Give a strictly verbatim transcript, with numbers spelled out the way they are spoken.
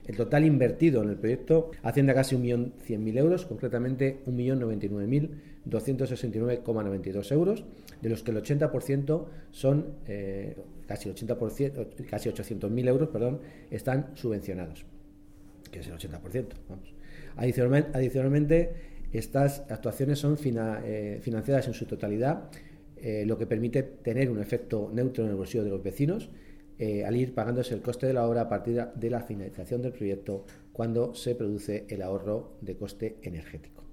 El total invertido en el proyecto asciende a casi un millón cien mil euros, concretamente un millón noventa y nueve mil doscientos sesenta y nueve coma noventa y dos euros, de los que el ochenta por ciento son, eh, casi ochenta por ciento, casi ochocientos mil euros, perdón, están subvencionados, que es el ochenta por ciento. Vamos. Adicionalmente, adicionalmente, estas actuaciones son fina, eh, financiadas en su totalidad, eh, lo que permite tener un efecto neutro en el bolsillo de los vecinos, Eh, al ir pagándose el coste de la obra a partir de la finalización del proyecto, cuando se produce el ahorro de coste energético.